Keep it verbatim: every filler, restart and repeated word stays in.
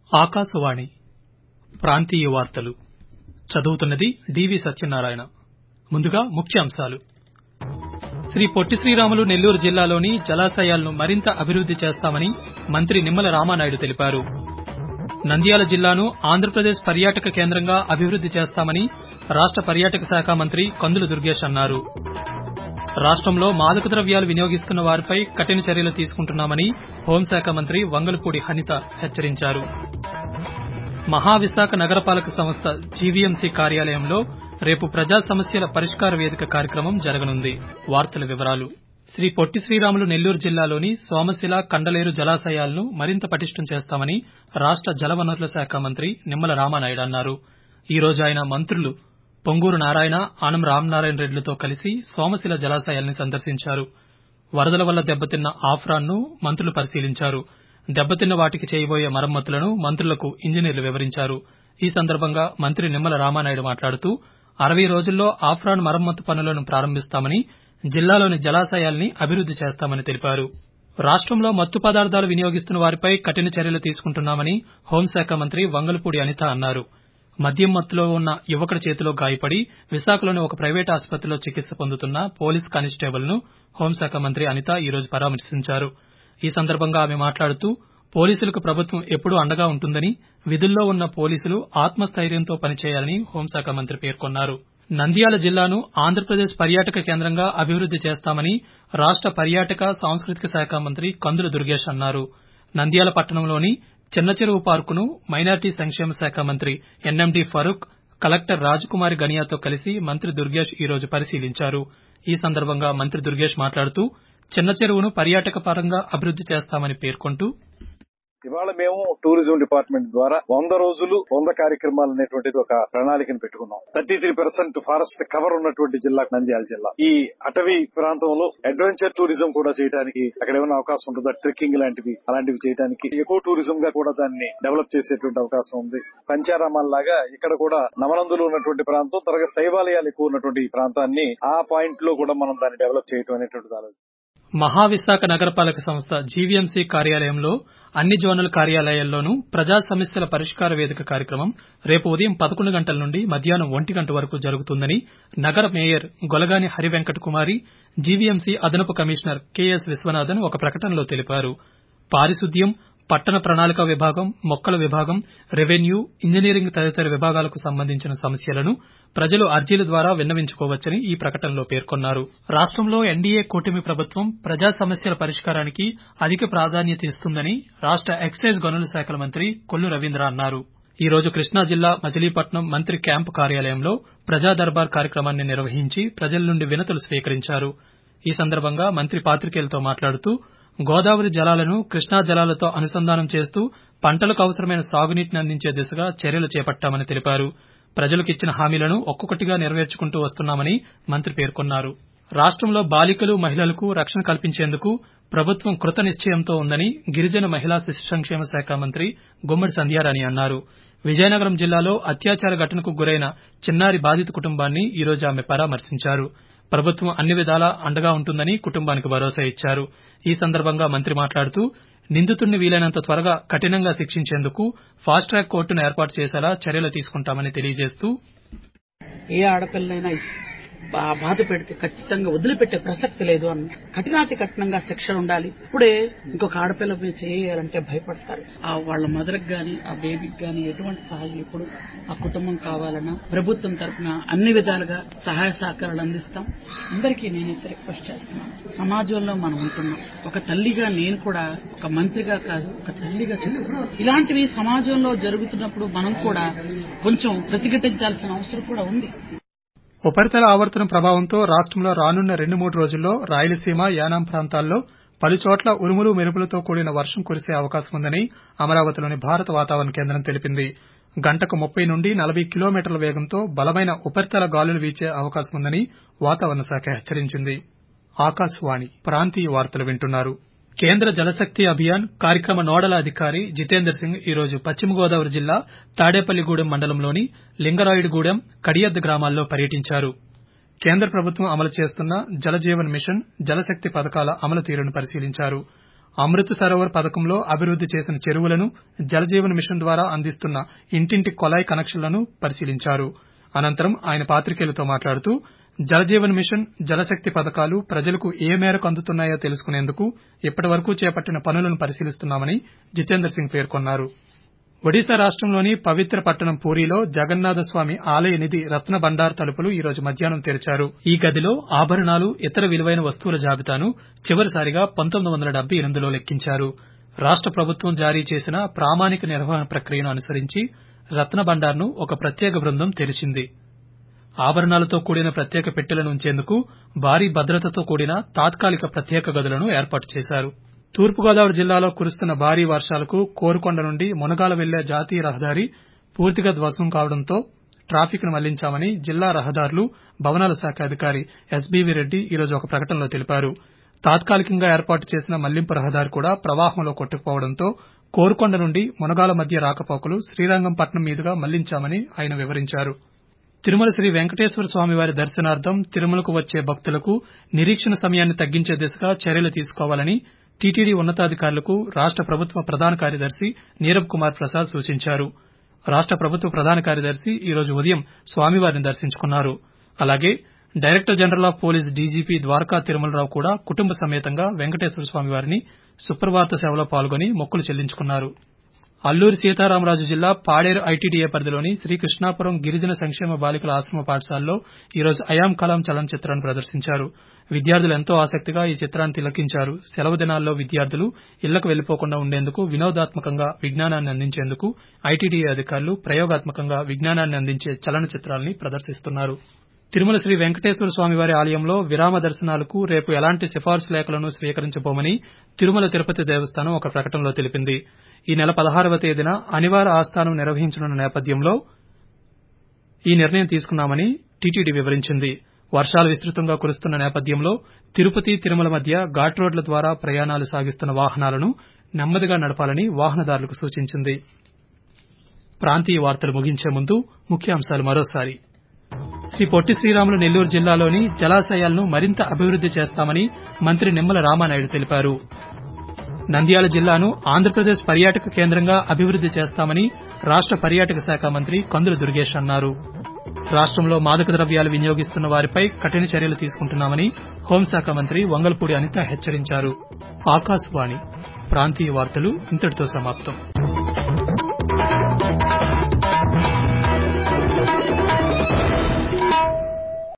ఆకాశవాణి ప్రాంతీయ వార్తలు చదువుతున్నది డివి సత్యనారాయణ. ముందుగా ముఖ్యాంశాలు. శ్రీ పొట్టి శ్రీరాములు నెల్లూరు జిల్లాలోని జలాశయాలను మరింత అభివృద్ది చేస్తామని మంత్రి నిమ్మల రామానాయుడు తెలిపారు. నంద్యాల జిల్లాను ఆంధ్రప్రదేశ్ పర్యాటక కేంద్రంగా అభివృద్ది చేస్తామని రాష్ట పర్యాటక శాఖ మంత్రి కందుల దుర్గేష్ అన్నారు. రాష్టంలో మాదక ద్రవ్యాలు వినియోగిస్తున్న వారిపై కఠిన చర్యలు తీసుకుంటున్నామని హోంశాఖ మంత్రి వంగలపూడి అనిత హెచ్చరించారు. మహావిశాఖ నగరపాలక సంస్థ జీవీఎంసీ కార్యాలయంలో రేపు ప్రజా సమస్యల పరిష్కార వేదిక కార్యక్రమం జరగనుంది. వార్తల వివరాలు. శ్రీ పొట్టి శ్రీరాములు నెల్లూరు జిల్లాలోని సోమశిల, కండలేరు జలాశయాలను మరింత పటిష్టం చేస్తామని రాష్ట జలవనరుల శాఖ మంత్రి నిమ్మల రామానాయుడు అన్నారు. ఈ రోజు ఆయన మంత్రులు పొంగూరు నారాయణ, ఆనం రామనారాయణ రెడ్డిలతో కలిసి సోమశిల జలాశయాన్ని సందర్శించారు. వరదల వల్ల దెబ్బతిన్న ఆఫ్రాన్ ను మంత్రులు పరిశీలించారు. దెబ్బతిన్న వాటికి చేయబోయే మరమ్మతులను మంత్రులకు ఇంజనీర్లు వివరించారు. ఈ సందర్భంగా మంత్రి నిమ్మల రామానాయుడు మాట్లాడుతూ అరవై రోజుల్లో ఆఫ్రాన్ మరమ్మతు పనులను ప్రారంభిస్తామని, జిల్లాలోని జలాశయాల్ని అభివృద్ది చేస్తామని తెలిపారు. రాష్టంలో మత్తు పదార్థాలు వినియోగిస్తున్న వారిపై కఠిన చర్యలు తీసుకుంటున్నామని హోంశాఖ మంత్రి వంగలపూడి అనిత అన్నారు. మద్యం మత్తులో ఉన్న యువకుడి చేతిలో గాయపడి విశాఖలోని ఒక ప్రైవేటు ఆసుపత్రిలో చికిత్స పొందుతున్న పోలీస్ కానిస్టేబుల్ ను హోంశాఖ మంత్రి అనిత ఈ రోజు పరామర్శించారు. ఈ సందర్భంగా ఆమె మాట్లాడుతూ పోలీసులకు ప్రభుత్వం ఎప్పుడూ అండగా ఉంటుందని, విధుల్లో ఉన్న పోలీసులు ఆత్మస్థైర్యంతో పనిచేయాలని హోంశాఖ మంత్రి పేర్కొన్నారు. నంద్యాల జిల్లాను ఆంధ్రప్రదేశ్ పర్యాటక కేంద్రంగా అభివృద్ది చేస్తామని రాష్ట పర్యాటక, సాంస్కృతిక శాఖ మంత్రి కందుల దుర్గేష్ అన్నారు. నంద్యాల పట్టణంలోని చిన్న చెరువు పార్కును మైనార్టీ సంక్షేమ శాఖ మంత్రి ఎన్ఎండి ఫరూక్, కలెక్టర్ రాజకుమారి గనియాతో కలిసి మంత్రి దుర్గేష్ ఈ రోజు పరిశీలించారు. ఈ సందర్భంగా మంత్రి దుర్గేష్ మాట్లాడుతూ చిన్న చెరువును పర్యాటక పరంగా అభివృద్ది చేస్తామని పేర్కొంటూ ఇవాళ మేము టూరిజం డిపార్ట్మెంట్ ద్వారా వంద రోజులు వంద కార్యక్రమాలు అనేటువంటిది ఒక ప్రణాళికను పెట్టుకున్నాం. Thirty three percent forest cover ఉన్నటువంటి జిల్లా నంద్యాల జిల్లా. ఈ అటవీ ప్రాంతంలో అడ్వెంచర్ టూరిజం కూడా చేయడానికి అక్కడ ఏమైనా అవకాశం ఉంటుందా, ట్రెక్కింగ్ లాంటివి అలాంటివి చేయడానికి ఎకో టూరిజం గా కూడా దాన్ని డెవలప్ చేసేటువంటి అవకాశం ఉంది. పంచారామాల్లాగా ఇక్కడ కూడా నవనందులు ఉన్నటువంటి ప్రాంతం, త్వరగా శైవాలయాలు ఎక్కువ ఉన్నటువంటి ఈ ప్రాంతాన్ని ఆ పాయింట్ లో కూడా మనం దాన్ని డెవలప్ చేయడం అనేటువంటిది ఆలోచన. మహావిశాఖ నగరపాలక సంస్థ జీవీఎంసీ కార్యాలయంలో అన్ని జోనల్ కార్యాలయాల్లోనూ ప్రజా సమస్యల పరిష్కార వేదిక కార్యక్రమం రేపు ఉదయం పదకొండు గంటల నుండి మధ్యాహ్నం ఒంటి గంట వరకు జరుగుతుందని నగర మేయర్ గొలగాని హరివెంకట కుమారి, జీవీఎంసీ అదనపు కమిషనర్ కెఎస్ విశ్వనాథన్ ఒక ప్రకటనలో తెలిపారు. పారిశుద్ధ్యం, పట్టణ ప్రణాళిక విభాగం, మొక్కల విభాగం, రెవెన్యూ, ఇంజనీరింగ్ తదితర విభాగాలకు సంబంధించిన సమస్యలను ప్రజలు అర్జీల ద్వారా విన్నవించుకోవచ్చని ఈ ప్రకటనలో పేర్కొన్నారు. రాష్టంలో ఎన్డీఏ కూటమి ప్రభుత్వం ప్రజా సమస్యల పరిష్కారానికి అధిక ప్రాధాన్యత ఇస్తుందని రాష్ట ఎక్సైజ్ గనుల శాఖల మంత్రి కొల్లు రవీంద్ర అన్నారు. ఈ రోజు కృష్ణా జిల్లా మచిలీపట్నం మంత్రి క్యాంపు కార్యాలయంలో ప్రజా దర్బార్ కార్యక్రమాన్ని నిర్వహించి ప్రజల నుండి వినతులు స్వీకరించారు. ఈ సందర్భంగా మంత్రి పాత్రికేయులతో మాట్లాడుతూ గోదావరి జలాలను కృష్ణా జలాలతో అనుసంధానం చేస్తూ పంటలకు అవసరమైన సాగునీటిని అందించే దిశగా చర్యలు చేపట్టామని తెలిపారు. ప్రజలకు ఇచ్చిన హామీలను ఒక్కొక్కటిగా నెరవేర్చుకుంటూ వస్తున్నామని మంత్రి పేర్కొన్నారు. రాష్టంలో బాలికలు, మహిళలకు రక్షణ కల్పించేందుకు ప్రభుత్వం కృత నిశ్చయంతో ఉందని గిరిజన మహిళా శిశు సంక్షేమ శాఖ మంత్రి గుమ్మడి సంధ్యారాణి అన్నారు. విజయనగరం జిల్లాలో అత్యాచార ఘటనకు గురైన చిన్నారి బాధిత కుటుంబాన్ని ఈ రోజు ఆమె పరామర్శించారు. ప్రభుత్వం అన్ని విధాలా అండగా ఉంటుందని కుటుంబానికి భరోసా ఇచ్చారు. ఈ సందర్భంగా మంత్రి మాట్లాడుతూ నిందితుడిని వీలైనంత త్వరగా కఠినంగా శిక్షించేందుకు ఫాస్ట్ ట్రాక్ కోర్టును ఏర్పాటు చేసేలా చర్యలు తీసుకుంటామని తెలియజేస్తూ ఏ ఆడపిల్లైనా బాధ పెడితే ఖచ్చితంగా వదిలిపెట్టే ప్రసక్తి లేదు అన్న కఠినాతి కఠినంగా శిక్ష ఉండాలి. ఇప్పుడే ఇంకొక ఆడపిల్ల మీద చేయాలంటే భయపడతారు. ఆ వాళ్ళ మదర్కి గాని ఆ బేబీకి గాని ఎటువంటి సహాయం ఇప్పుడు ఆ కుటుంబం కావాలన్నా ప్రభుత్వం తరఫున అన్ని విధాలుగా సహాయ సహకారాలు అందిస్తాం. అందరికీ నేనైతే రిక్వెస్ట్ చేస్తున్నాను, సమాజంలో మనం ఉంటున్నాం. ఒక తల్లిగా నేను కూడా ఒక మంత్రిగా కాదు, ఒక తల్లిగా చెప్తున్నాను. ఇలాంటివి సమాజంలో జరుగుతున్నప్పుడు మనం కూడా కొంచెం ప్రతిఘటించాల్సిన అవసరం కూడా ఉంది. ఉపరితల ఆవర్తనం ప్రభావంతో రాష్టంలో రానున్న రెండు మూడు రోజుల్లో రాయలసీమ, యానాం ప్రాంతాల్లో పలుచోట్ల ఉరుములు మెరుపులతో కూడిన వర్షం కురిసే అవకాశం ఉందని అమరావతిలోని భారత వాతావరణ కేంద్రం తెలిపింది. గంటకు ముప్పై నుండి నలభై కిలోమీటర్ల వేగంతో బలమైన ఉపరితల గాలులు వీచే అవకాశం ఉందని వాతావరణ శాఖ హెచ్చరించింది. ఆకాశవాణి ప్రాంతీయ వార్తలు వింటున్నారు. కేంద్ర జలశక్తి అభియాన్ కార్యక్రమ నోడల్ అధికారి జితేందర్ సింగ్ ఈ రోజు పశ్చిమ గోదావరి జిల్లా తాడేపల్లిగూడెం మండలంలోని లింగరాయుడుగూడెం, కడియద్ గ్రామాల్లో పర్యటించారు. కేంద్ర ప్రభుత్వం అమలు చేస్తున్న జలజీవన్ మిషన్, జలశక్తి పథకాల అమలు తీరును పరిశీలించారు. అమృత్ సరోవర్ పథకంలో అభివృద్ది చేసిన చెరువులను జలజీవన్ మిషన్ ద్వారా అందిస్తున్న ఇంటింటి కొలాయి కనెక్షన్లను పరిశీలించారు. అనంతరం ఆయన పాతికేయులతో మాట్లాడుతూ జలజీవన్ మిషన్ జలశక్తి పథకాలు ప్రజలకు ఏ మేరకు అందుతున్నాయో తెలుసుకునేందుకు ఇప్పటివరకు చేపట్టిన పనులను పరిశీలిస్తున్నామని జితేందర్ సింగ్ పేర్కొన్నారు. ఒడిశా రాష్టంలోని పవిత్ర పట్టణం పూరీలో జగన్నాథ స్వామి ఆలయ నిధి రత్న భండార్ తలుపులు ఈ రోజు మధ్యాహ్నం తెరిచారు. ఈ గదిలో ఆభరణాలు ఇతర విలువైన వస్తువుల జాబితాను చివరిసారిగా పంతొమ్మిది వందల డెబ్బై ఎనిమిదిలో లెక్కించారు. రాష్ట ప్రభుత్వం జారీ చేసిన ప్రామాణిక నిర్వహణ ప్రక్రియను అనుసరించి రత్న భండార్ను ఒక ప్రత్యేక బృందం తెరిచింది. ఆభరణాలతో కూడిన ప్రత్యేక పెట్టెలను ఉంచేందుకు భారీ భద్రతతో కూడిన తాత్కాలిక ప్రత్యేక గదులను ఏర్పాటు చేశారు. తూర్పుగోదావరి జిల్లాలో కురుస్తున్న భారీ వర్షాలకు కోరుకొండ నుండి మునగాల వెళ్లే జాతీయ రహదారి పూర్తిగా ధ్వంసం కావడంతో ట్రాఫిక్ ను మళ్లించామని జిల్లా రహదారులు భవనాల శాఖ అధికారి ఎస్బీవీ రెడ్డి ఈ రోజు ఒక ప్రకటనలో తెలిపారు. తాత్కాలికంగా ఏర్పాటు చేసిన మళ్లింపు రహదారి కూడా ప్రవాహంలో కొట్టుకుపోవడంతో కోరుకొండ నుండి మునగాల మధ్య రాకపోకలు శ్రీరంగంపట్నం మీదుగా మళ్లించామని ఆయన వివరించారు. తిరుమల శ్రీ వెంకటేశ్వర స్వామివారి దర్శనార్థం తిరుమలకు వచ్చే భక్తులకు నిరీక్షణ సమయాన్ని తగ్గించే దిశగా చర్యలు తీసుకోవాలని టీటీడీ ఉన్నతాధికారులకు రాష్ట ప్రభుత్వ ప్రధాన కార్యదర్శి నీరబ్ కుమార్ ప్రసాద్ సూచించారు. రాష్ట ప్రభుత్వ ప్రధాన కార్యదర్శి ఈ రోజు ఉదయం స్వామివారిని దర్శించుకున్నారు. అలాగే director general of police DGP Dwaraka Tirumala Rao కూడా కుటుంబ సమేతంగా వెంకటేశ్వర స్వామివారిని సుప్రభాత సేవలో పాల్గొని మొక్కులు చెల్లించుకున్నారు. అల్లూరి సీతారామరాజు జిల్లా పాడేరు ఐటీడీఏ పరిధిలోని శ్రీకృష్ణాపురం గిరిజన సంక్షేమ బాలికల ఆశ్రమ పాఠశాలలో ఈ రోజు అయాం కలాం చలనచిత్రాన్ని ప్రదర్శించారు. విద్యార్థులు ఎంతో ఆసక్తిగా ఈ చిత్రాన్ని తిలకించారు. సెలవు దినాల్లో విద్యార్థులు ఇళ్లకు వెళ్లిపోకుండా ఉండేందుకు వినోదాత్మకంగా విజ్ఞానాన్ని అందించేందుకు ఐటీడీఏ అధికారులు ప్రయోగాత్మకంగా విజ్ఞానాన్ని అందించే చలనచిత్రాల్ని ప్రదర్శిస్తున్నారు. తిరుమల శ్రీ వెంకటేశ్వర స్వామివారి ఆలయంలో విరామ దర్శనాలకు రేపు ఎలాంటి సిఫార్సు లేఖలను స్వీకరించబోమని తిరుమల తిరుపతి దేవస్థానం ఒక ప్రకటనలో తెలిపింది. ఈ నెల పదహారవ తేదీన అనివార ఆస్థానం నిర్వహించనున్న నేపథ్యంలో ఈ నిర్ణయం తీసుకున్నామని టీటీడీ వివరించింది. వర్షాలు విస్తృతంగా కురుస్తున్న నేపథ్యంలో తిరుపతి తిరుమల మధ్య ఘాట్ రోడ్ల ద్వారా ప్రయాణాలు సాగిస్తున్న వాహనాలను నెమ్మదిగా నడపాలని వాహనదారులకు సూచించింది. ప్రాంతీయ వార్తలు ముగించే ముందు ముఖ్యాంశాలు మరోసారి. శ్రీ పొట్టి శ్రీరాములు నెల్లూరు జిల్లాలోని జలాశయాలను మరింత అభివృద్ది చేస్తామని మంత్రి నిమ్మల రామానాయుడు తెలిపారు. నంద్యాల జిల్లాను ఆంధ్రప్రదేశ్ పర్యాటక కేంద్రంగా అభివృద్ది చేస్తామని రాష్ట పర్యాటక శాఖ మంత్రి కందుల దుర్గేష్ అన్నారు. రాష్టంలో మాదక ద్రవ్యాలు వినియోగిస్తున్న వారిపై కఠిన చర్యలు తీసుకుంటున్నామని హోంశాఖ మంత్రి వంగల్పూడి అనిత హెచ్చరించారు. ఆకాశవాణి ప్రాంతీయ వార్తలు ఇంతటితో సమాప్తం.